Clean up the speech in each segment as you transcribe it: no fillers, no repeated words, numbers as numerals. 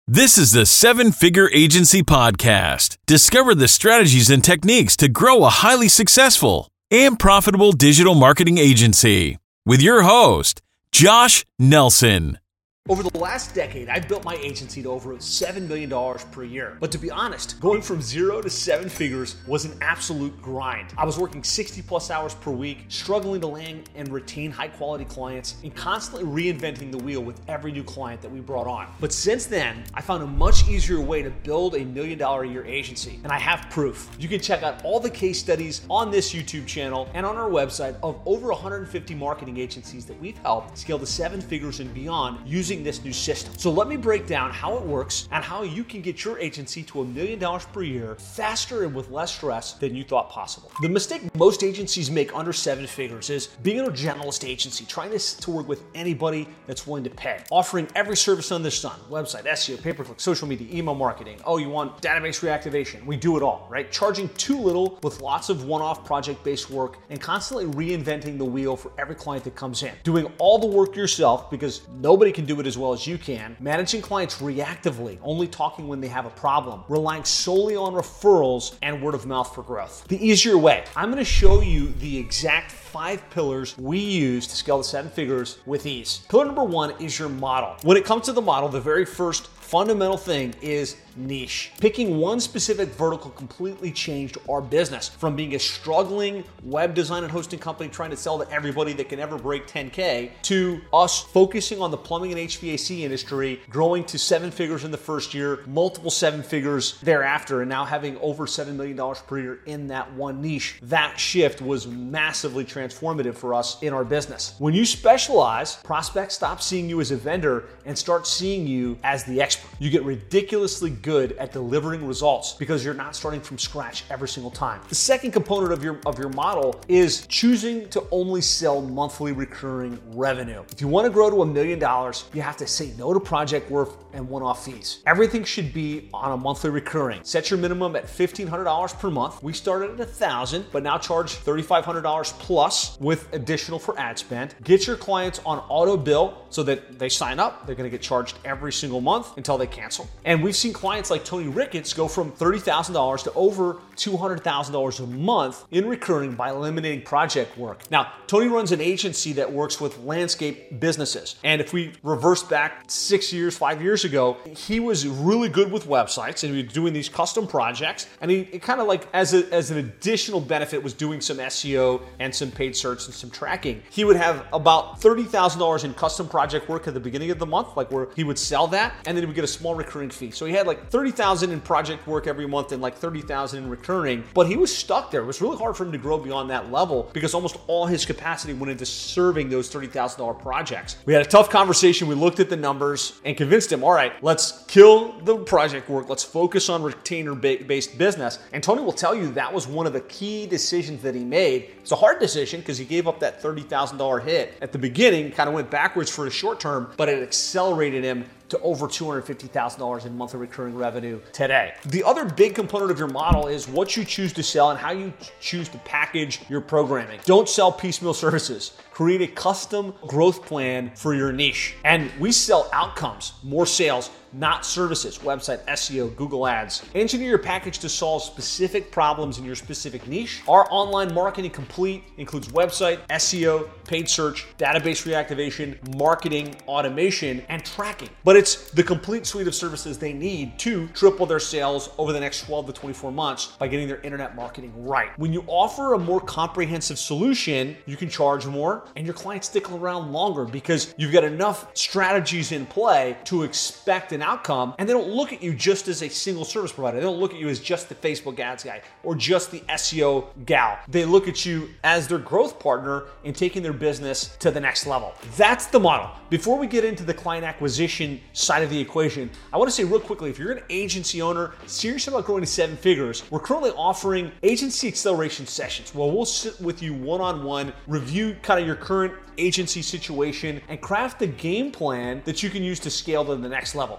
This is the Seven Figure Agency Podcast. Discover the strategies and techniques to grow a highly successful and profitable digital marketing agency with your host, Josh Nelson. Over the last decade, I've built my agency to over $7 million per year. But to be honest, going from 0 to 7 figures was an absolute grind. I was working 60 plus hours per week, struggling to land and retain high quality clients, and constantly reinventing the wheel with every new client that we brought on. But since then, I found a much easier way to build a $1 million a year agency, and I have proof. You can check out all the case studies on this YouTube channel and on our website of over 150 marketing agencies that we've helped scale to 7 figures and beyond using this new system. So let me break down how it works and how you can get your agency to $1 million per year faster and with less stress than you thought possible. The mistake most agencies make under 7 figures is being a generalist agency, trying to work with anybody that's willing to pay, offering every service under the sun: website, SEO, pay-per-click, social media, email marketing. Oh, you want database reactivation? We do it all, right? Charging too little with lots of one-off project-based work and constantly reinventing the wheel for every client that comes in. Doing all the work yourself because nobody can do it as well as you can, managing clients reactively, only talking when they have a problem, relying solely on referrals and word of mouth for growth. The easier way, I'm going to show you the exact 5 pillars we use to scale to 7 figures with ease. Pillar number 1 is your model. When it comes to the model, the very first fundamental thing is niche. Picking one specific vertical completely changed our business from being a struggling web design and hosting company trying to sell to everybody that can ever break 10K to us focusing on the plumbing and HVAC industry, growing to 7 figures in the first year, multiple 7 figures thereafter, and now having over $7 million per year in that one niche. That shift was massively transformative for us in our business. When you specialize, prospects stop seeing you as a vendor and start seeing you as the expert. You get ridiculously good at delivering results because you're not starting from scratch every single time. The second component of your model is choosing to only sell monthly recurring revenue. If you want to grow to $1 million, you have to say no to project work and one-off fees. Everything should be on a monthly recurring. Set your minimum at $1,500 per month. We started at $1,000, but now charge $3,500 plus with additional for ad spend. Get your clients on auto bill so that they sign up. They're going to get charged every single month until they cancel. And we've seen clients like Tony Ricketts go from $30,000 to over $200,000 a month in recurring by eliminating project work. Now, Tony runs an agency that works with landscape businesses. And if we reverse back 6 years, 5 years ago, he was really good with websites and he was doing these custom projects. And he kind of like as an additional benefit was doing some SEO and some paid search and some tracking. He would have about $30,000 in custom project work at the beginning of the month, like where he would sell that and then he would get a small recurring fee. So he had like $30,000 in project work every month and like $30,000 in recurring, but he was stuck there. It was really hard for him to grow beyond that level because almost all his capacity went into serving those $30,000 projects. We had a tough conversation. We looked at the numbers and convinced him, all right, let's kill the project work. Let's focus on retainer-based business. And Tony will tell you that was one of the key decisions that he made. It's a hard decision because he gave up that $30,000 hit at the beginning, kind of went backwards for the short term, but it accelerated him to over $250,000 in monthly recurring revenue today. The other big component of your model is what you choose to sell and how you choose to package your programming. Don't sell piecemeal services. Create a custom growth plan for your niche. And we sell outcomes, more sales, not services, website, SEO, Google Ads. Engineer your package to solve specific problems in your specific niche. Our online marketing complete includes website, SEO, paid search, database reactivation, marketing, automation, and tracking. But it's the complete suite of services they need to triple their sales over the next 12 to 24 months by getting their internet marketing right. When you offer a more comprehensive solution, you can charge more and your clients stick around longer because you've got enough strategies in play to expect an outcome, and they don't look at you just as a single service provider. They don't look at you as just the Facebook ads guy or just the SEO gal. They look at you as their growth partner in taking their business to the next level. That's the model. Before we get into the client acquisition side of the equation, I want to say real quickly, if you're an agency owner serious about growing to 7 figures, we're currently offering agency acceleration sessions where we'll sit with you one-on-one, review kind of your current agency situation, and craft a game plan that you can use to scale to the next level.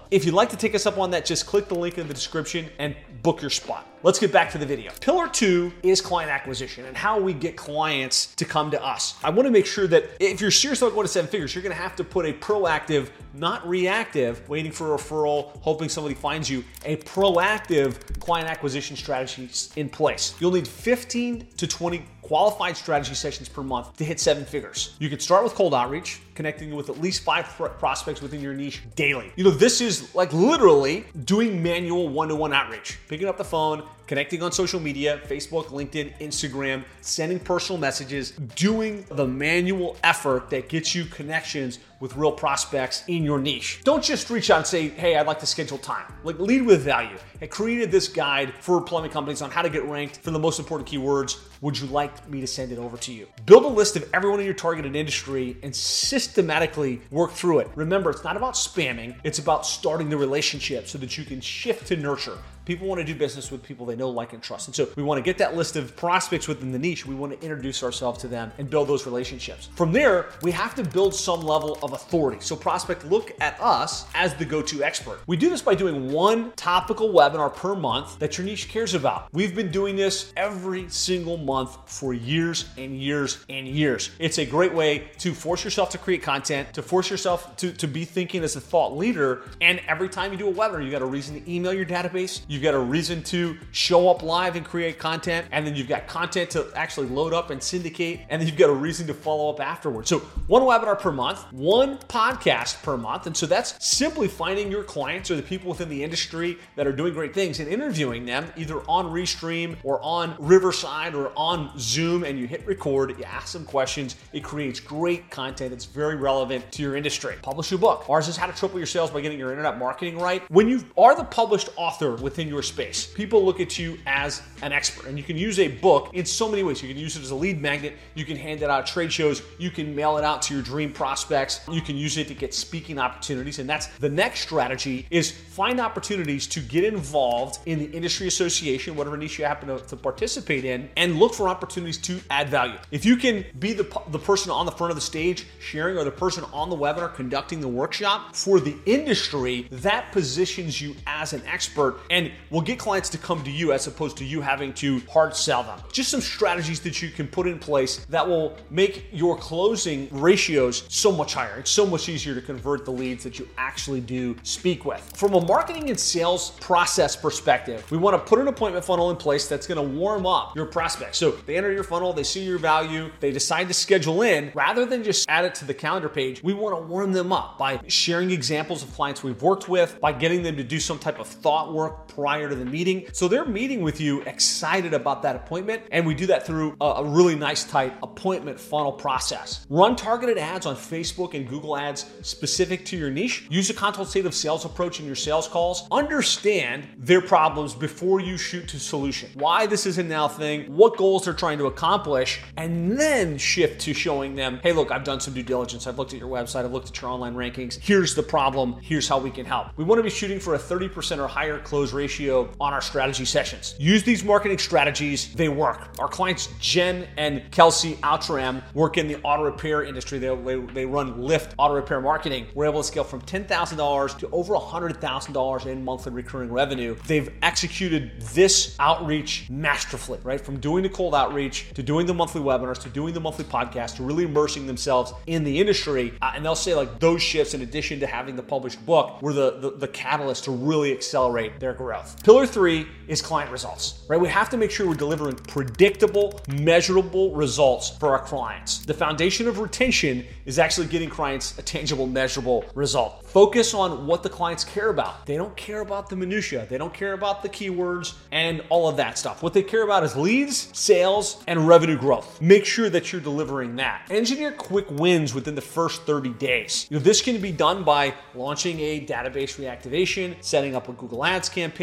If you'd like to take us up on that, just click the link in the description and book your spot. Let's get back to the video. Pillar 2 is client acquisition and how we get clients to come to us. I want to make sure that if you're serious about going to 7 figures, you're going to have to put a proactive, not reactive, waiting for a referral, hoping somebody finds you, a proactive client acquisition strategy in place. You'll need 15 to 20 qualified strategy sessions per month to hit 7 figures. You can start with cold outreach, connecting with at least 5 prospects within your niche daily. This is like literally doing manual one-to-one outreach, picking up the phone, connecting on social media, Facebook, LinkedIn, Instagram, sending personal messages, doing the manual effort that gets you connections with real prospects in your niche. Don't just reach out and say, hey, I'd like to schedule time. Lead with value. I created this guide for plumbing companies on how to get ranked for the most important keywords. Would you like me to send it over to you? Build a list of everyone in your targeted industry and systematically work through it. Remember, it's not about spamming. It's about starting the relationship so that you can shift to nurture. People want to do business with people they know, like, and trust. And so we want to get that list of prospects within the niche. We want to introduce ourselves to them and build those relationships. From there, we have to build some level of authority. So prospect look at us as the go-to expert. We do this by doing one topical webinar per month that your niche cares about. We've been doing this every single month for years and years and years. It's a great way to force yourself to create content, to force yourself to be thinking as a thought leader. And every time you do a webinar, you got a reason to email your database. You've got a reason to show up live and create content, and then you've got content to actually load up and syndicate, and then you've got a reason to follow up afterwards. So one webinar per month, one podcast per month, and so that's simply finding your clients or the people within the industry that are doing great things and interviewing them either on Restream or on Riverside or on Zoom, and you hit record, you ask them questions, it creates great content that's very relevant to your industry. Publish your book. Ours is How to Triple Your Sales by Getting Your Internet Marketing Right. When you are the published author within your space, people look at you as an expert, and you can use a book in so many ways. You can use it as a lead magnet, you can hand it out at trade shows, you can mail it out to your dream prospects, you can use it to get speaking opportunities, and that's the next strategy, is find opportunities to get involved in the industry association, whatever niche you happen to participate in, and look for opportunities to add value. If you can be the person on the front of the stage sharing, or the person on the webinar conducting the workshop for the industry, that positions you as an expert and will get clients to come to you as opposed to you having to hard sell them. Just some strategies that you can put in place that will make your closing ratios so much higher. It's so much easier to convert the leads that you actually do speak with. From a marketing and sales process perspective, we want to put an appointment funnel in place that's going to warm up your prospects. So they enter your funnel, they see your value, they decide to schedule in. Rather than just add it to the calendar page, we want to warm them up by sharing examples of clients we've worked with, by getting them to do some type of thought work prior to the meeting. So they're meeting with you excited about that appointment, and we do that through a really nice tight appointment funnel process. Run targeted ads on Facebook and Google Ads specific to your niche. Use a consultative sales approach in your sales calls. Understand their problems before you shoot to solution. Why this is a now thing, what goals they're trying to accomplish, and then shift to showing them, hey, look, I've done some due diligence. I've looked at your website. I've looked at your online rankings. Here's the problem. Here's how we can help. We want to be shooting for a 30% or higher close ratio on our strategy sessions. Use these marketing strategies. They work. Our clients, Jen and Kelsey Outram, work in the auto repair industry. They run Lyft Auto Repair Marketing. We're able to scale from $10,000 to over $100,000 in monthly recurring revenue. They've executed this outreach masterfully, right? From doing the cold outreach to doing the monthly webinars to doing the monthly podcast to really immersing themselves in the industry. And they'll say like those shifts, in addition to having the published book, were the catalyst to really accelerate their growth. Pillar 3 is client results, right? We have to make sure we're delivering predictable, measurable results for our clients. The foundation of retention is actually getting clients a tangible, measurable result. Focus on what the clients care about. They don't care about the minutia. They don't care about the keywords and all of that stuff. What they care about is leads, sales, and revenue growth. Make sure that you're delivering that. Engineer quick wins within the first 30 days. This can be done by launching a database reactivation, setting up a Google Ads campaign,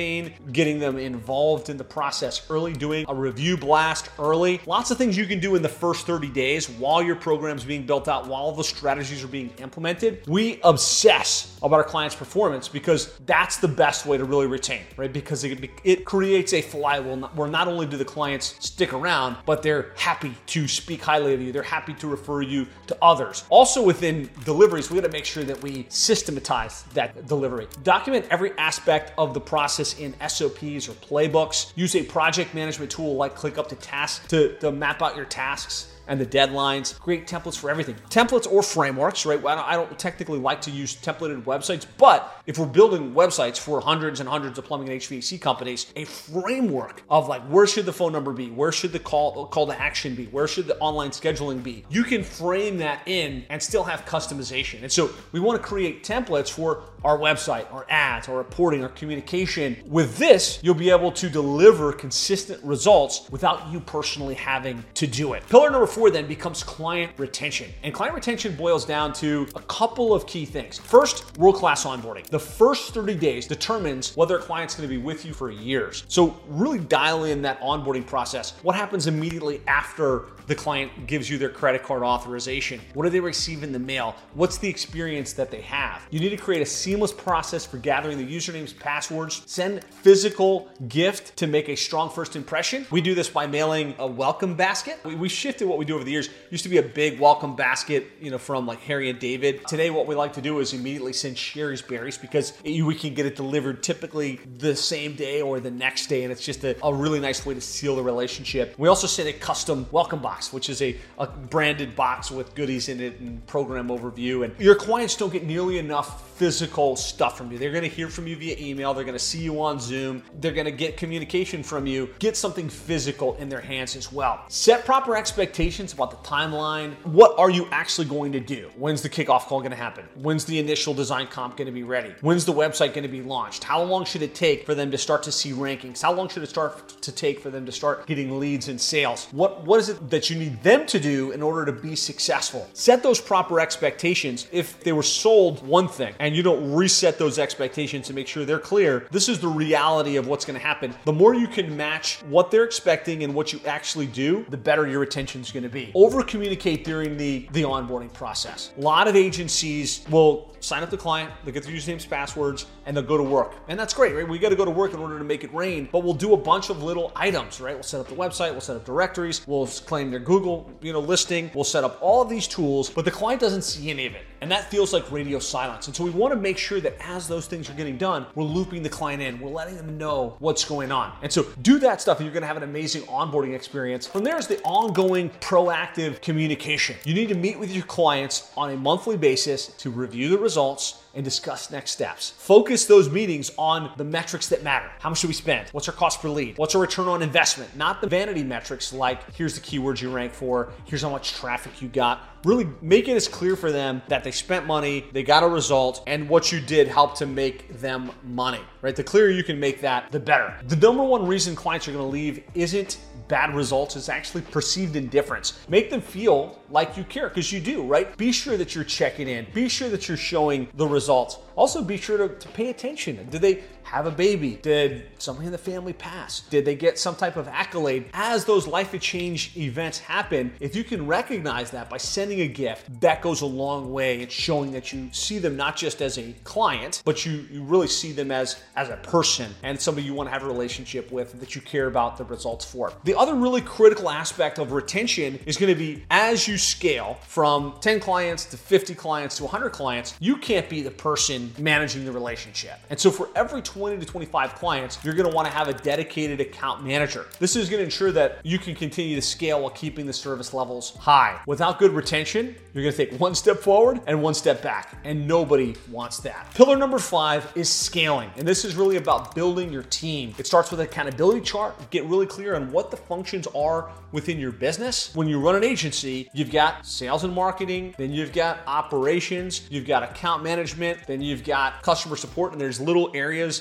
campaign, getting them involved in the process early, doing a review blast early. Lots of things you can do in the first 30 days while your program's being built out, while the strategies are being implemented. We obsess about our clients' performance because that's the best way to really retain, right? Because it creates a flywheel where not only do the clients stick around, but they're happy to speak highly of you. They're happy to refer you to others. Also within deliveries, we got to make sure that we systematize that delivery. Document every aspect of the process in SOPs or playbooks. Use a project management tool like ClickUp to Task to map out your tasks and the deadlines. Create templates for everything. Templates or frameworks, right? I don't technically like to use templated websites, but if we're building websites for hundreds and hundreds of plumbing and HVAC companies, a framework of like, where should the phone number be? Where should the call to action be? Where should the online scheduling be? You can frame that in and still have customization. And so we want to create templates for our website, our ads, our reporting, our communication. With this, you'll be able to deliver consistent results without you personally having to do it. Pillar number 4 then becomes client retention. And client retention boils down to a couple of key things. First, world-class onboarding. The first 30 days determines whether a client's going to be with you for years. So really dial in that onboarding process. What happens immediately after the client gives you their credit card authorization? What do they receive in the mail? What's the experience that they have? You need to create a seamless process for gathering the usernames, passwords. Send physical gift to make a strong first impression. We do this by mailing a welcome basket. We shifted what we do over the years. It used to be a big welcome basket, from like Harry and David. Today, what we like to do is immediately send Sherry's Berries because we can get it delivered typically the same day or the next day, and it's just a really nice way to seal the relationship. We also send a custom welcome box, which is a branded box with goodies in it and program overview. And your clients don't get nearly enough physical stuff from you. They're going to hear from you via email. They're going to see you on Zoom. They're going to get communication from you. Get something physical in their hands as well. Set proper expectations about the timeline. What are you actually going to do? When's the kickoff call going to happen? When's the initial design comp going to be ready? When's the website going to be launched? How long should it take for them to start to see rankings? How long should it start to take for them to start getting leads and sales? What is it that you need them to do in order to be successful? Set those proper expectations. If they were sold one thing and you don't reset those expectations to make sure they're clear, this is the reality of what's going to happen. The more you can match what they're expecting and what you actually do, the better your retention is going to be. Over communicate during the onboarding process. A lot of agencies will sign up the client, they'll get their usernames, passwords, and they'll go to work. And that's great, right? We got to go to work in order to make it rain, but we'll do a bunch of little items, right? We'll set up the website, we'll set up directories, we'll claim their Google, listing, we'll set up all of these tools, but the client doesn't see any of it. And that feels like radio silence. And so we want to make sure that as those things are getting done, we're looping the client in, we're letting them know what's going on. And so do that stuff and you're going to have an amazing onboarding experience. From there is the ongoing proactive communication. You need to meet with your clients on a monthly basis to review the results and discuss next steps. Focus those meetings on the metrics that matter. How much should we spend? What's our cost per lead? What's our return on investment? Not the vanity metrics like here's the keywords you rank for, here's how much traffic you got. Really make it as clear for them that they spent money, they got a result, and what you did helped to make them money, right? The clearer you can make that, the better. The number one reason clients are gonna leave isn't bad results, it's actually perceived indifference. Make them feel like you care, because you do, right? Be sure that you're checking in. Be sure that you're showing the results. Also be sure to pay attention. Did they have a baby? Did somebody in the family pass? Did they get some type of accolade? As those life change events happen, if you can recognize that by sending a gift, that goes a long way in showing that you see them not just as a client, but you really see them as a person and somebody you want to have a relationship with that you care about the results for. The other really critical aspect of retention is going to be as you scale from 10 clients to 50 clients to 100 clients, you can't be the person managing the relationship. And so for every 20 to 25 clients, you're going to want to have a dedicated account manager. This is going to ensure that you can continue to scale while keeping the service levels high. Without good retention, you're going to take one step forward and one step back, and nobody wants that. Pillar number 5 is scaling, and this is really about building your team. It starts with an accountability chart. Get really clear on what the functions are within your business. When you run an agency, you've got sales and marketing, then you've got operations, you've got account management, then you've got customer support, and there's little areas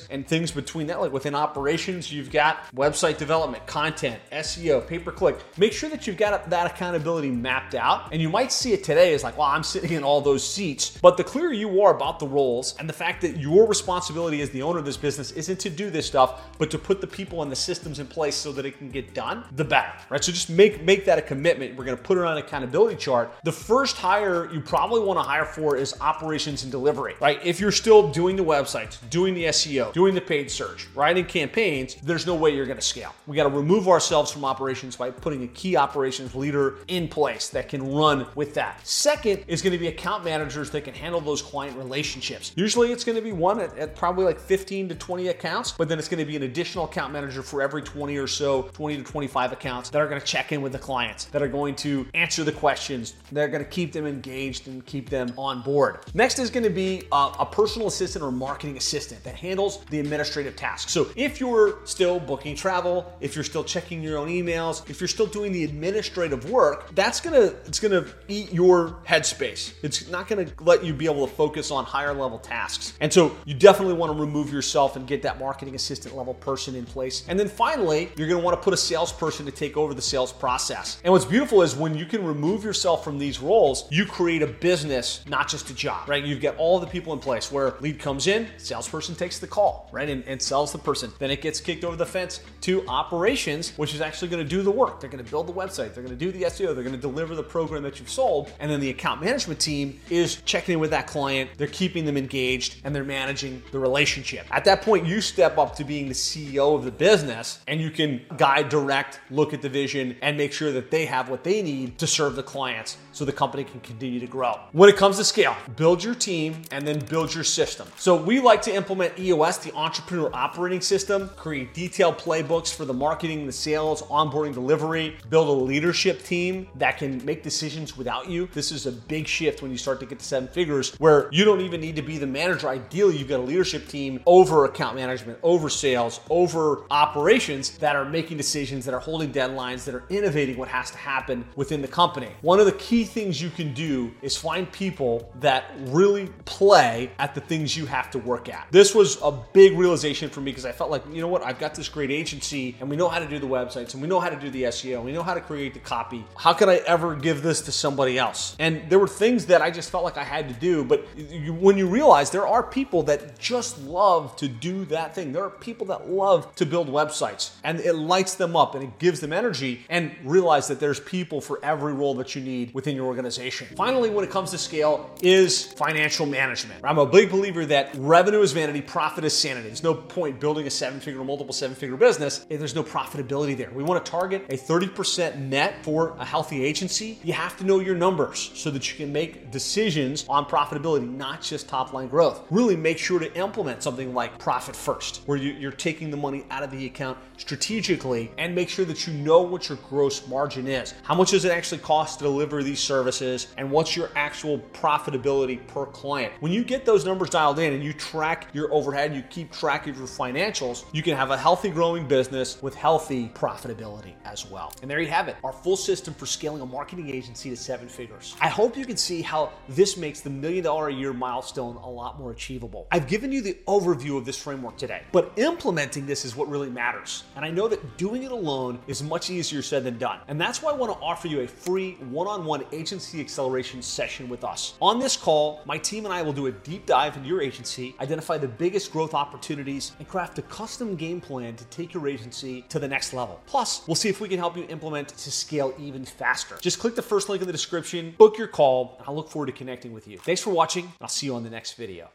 areas and things between that. Like within operations, you've got website development, content, SEO, pay-per-click. Make sure that you've got that accountability mapped out. And you might see it today as like, well, I'm sitting in all those seats. But the clearer you are about the roles and the fact that your responsibility as the owner of this business isn't to do this stuff, but to put the people and the systems in place so that it can get done, the better, right? So just make that a commitment. We're going to put it on an accountability chart. The first hire you probably want to hire for is operations and delivery, right? If you're still doing the websites, doing the SEO, doing the paid search, writing campaigns, there's no way you're going to scale. We got to remove ourselves from operations by putting a key operations leader in place that can run with that. Second is going to be account managers that can handle those client relationships. Usually it's going to be one at probably like 15 to 20 accounts, but then it's going to be an additional account manager for every 20 or so, 20 to 25 accounts that are going to check in with the clients, that are going to answer the questions, that are going to keep them engaged and keep them on board. Next is going to be a personal assistant or marketing assistant that handles the administrative tasks. So if you're still booking travel, if you're still checking your own emails, if you're still doing the administrative work, it's gonna eat your headspace. It's not gonna let you be able to focus on higher level tasks. And so you definitely want to remove yourself and get that marketing assistant level person in place. And then finally, you're gonna want to put a salesperson to take over the sales process. And what's beautiful is when you can remove yourself from these roles, you create a business, not just a job, right? You've got all the people in place where lead comes in, salesperson takes the call, right? And sells the person. Then it gets kicked over the fence to operations, which is actually going to do the work. They're going to build the website. They're going to do the SEO. They're going to deliver the program that you've sold. And then the account management team is checking in with that client. They're keeping them engaged and they're managing the relationship. At that point, you step up to being the CEO of the business and you can guide, direct, look at the vision and make sure that they have what they need to serve the clients so the company can continue to grow. When it comes to scale, build your team and then build your system. So we like to implement EOS, the Entrepreneur Operating System, create detailed playbooks for the marketing, the sales, onboarding, delivery, build a leadership team that can make decisions without you. This is a big shift when you start to get to 7 figures where you don't even need to be the manager. Ideally, you've got a leadership team over account management, over sales, over operations that are making decisions, that are holding deadlines, that are innovating what has to happen within the company. One of the key things you can do is find people that really play at the things you have to work at. This was a big realization for me because I felt like, you know what, I've got this great agency and we know how to do the websites and we know how to do the SEO, and we know how to create the copy. How could I ever give this to somebody else? And there were things that I just felt like I had to do, but when you realize there are people that just love to do that thing, there are people that love to build websites and it lights them up and it gives them energy, and realize that there's people for every role that you need within your organization. Finally, when it comes to scale is financial management. I'm a big believer that revenue is vanity, profit is sanity. There's no point building a 7-figure or multiple 7-figure business if there's no profitability there. We want to target a 30% net for a healthy agency. You have to know your numbers so that you can make decisions on profitability, not just top line growth. Really make sure to implement something like profit first, where you're taking the money out of the account strategically, and make sure that you know what your gross margin is. How much does it actually cost to deliver these services, and what's your actual profitability per client? When you get those numbers dialed in and you track your overhead, you keep track of your financials, you can have a healthy growing business with healthy profitability as well. And there you have it, our full system for scaling a marketing agency to 7 figures. I hope you can see how this makes the $1 million a year milestone a lot more achievable. I've given you the overview of this framework today, but implementing this is what really matters. And I know that doing it alone is much easier said than done. And that's why I want to offer you a free one-on-one agency acceleration session with us. On this call, my team and I will do a deep dive into your agency, identify the biggest growth opportunities, and craft a custom game plan to take your agency to the next level. Plus, we'll see if we can help you implement to scale even faster. Just click the first link in the description, book your call, and I'll look forward to connecting with you. Thanks for watching, and I'll see you on the next video.